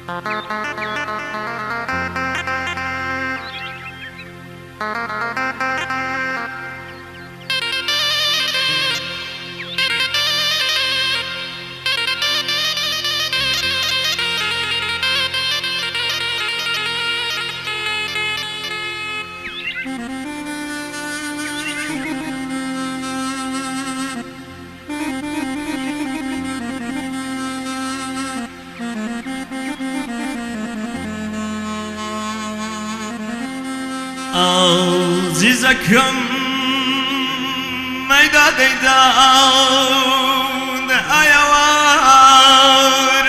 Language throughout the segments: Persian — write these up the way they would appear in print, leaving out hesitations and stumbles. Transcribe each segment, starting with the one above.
عزیزکم میداد دیدان ایوار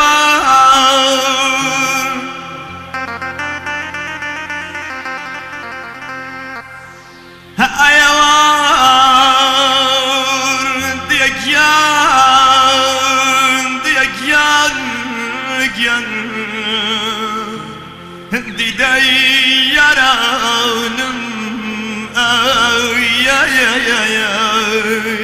ایوار ایوار دیگیان دیده یارانم ay ay ay ay ay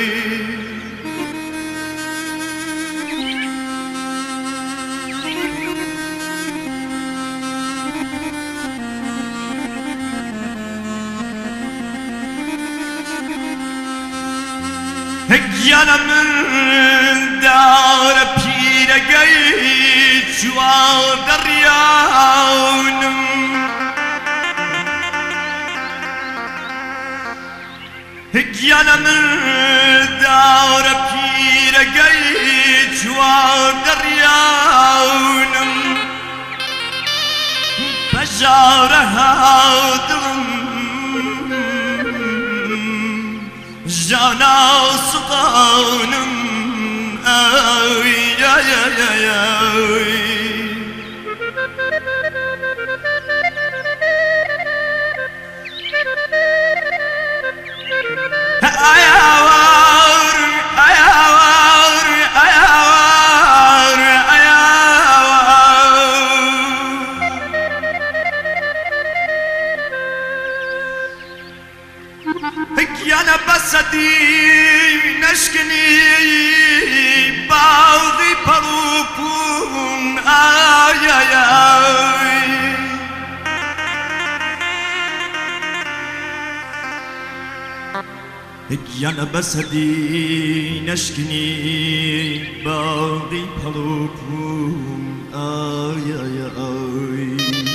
yanımın dar pire geç var deryanım yanımın dar pire geç var deryanım beşare hadım Jana sultanım ay ay ay ay ay ayavar ayavar ayavar ayavar yana basadi nashkini baudi parupun ay ay ay yana basadi nashkini baudi parupun ay ay ay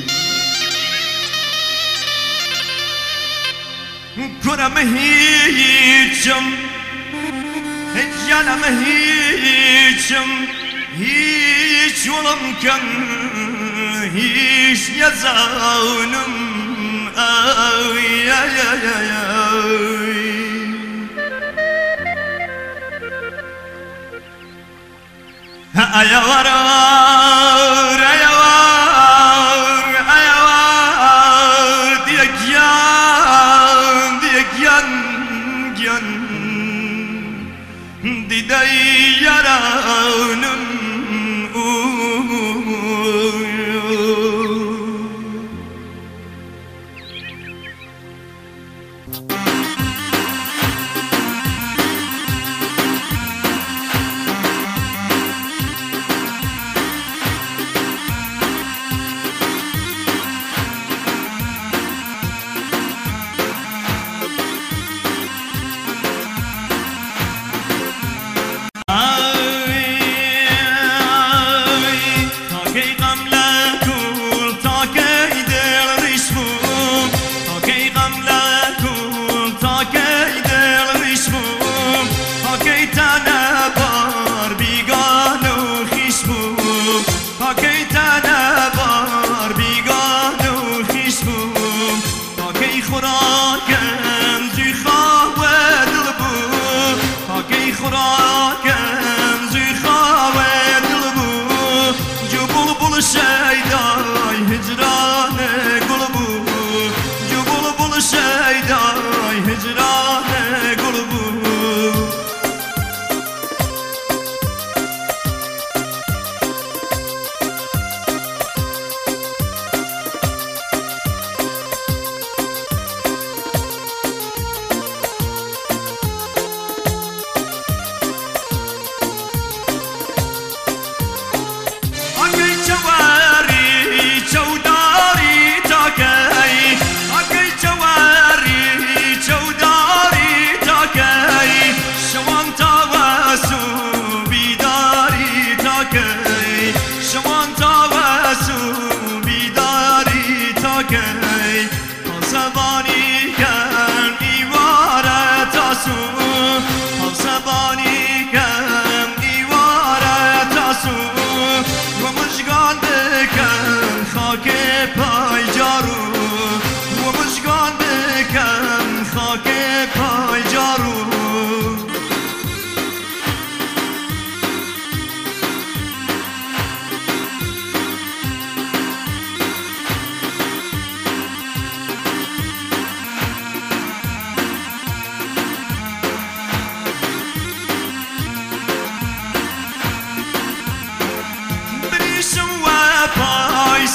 کنم هیچم جانم هیچم هیچ ولم کن هیچ نزانم آی آی آی آی آی آی دیده یارانم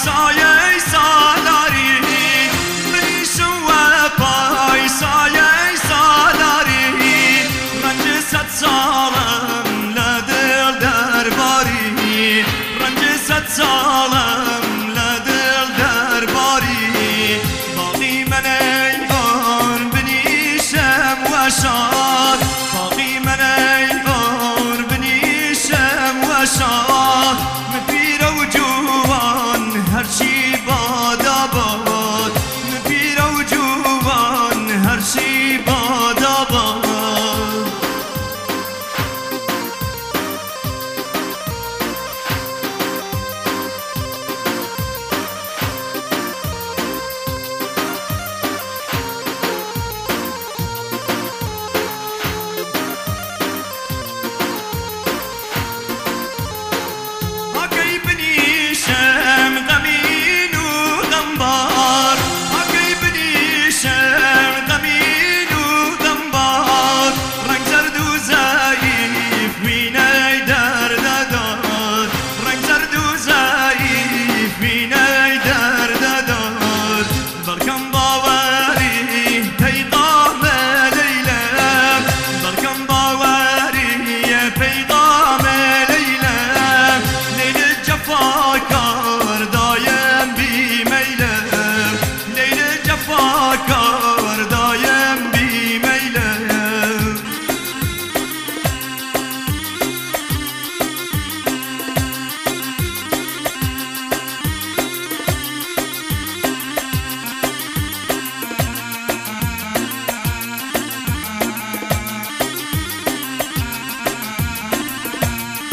سایه سالاری بریشو و پای سایه سالاری رنج ست سالم لدل درباری رنج ست سالم لدل درباری باقی من ایار بنیشم و شاد باقی من ایار بنیشم و شاد مپیر و جوان هرچی باد آباد مپیر و جوان هرچی باد آباد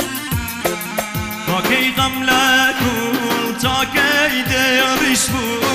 کی غم لکن تا کی دلش بود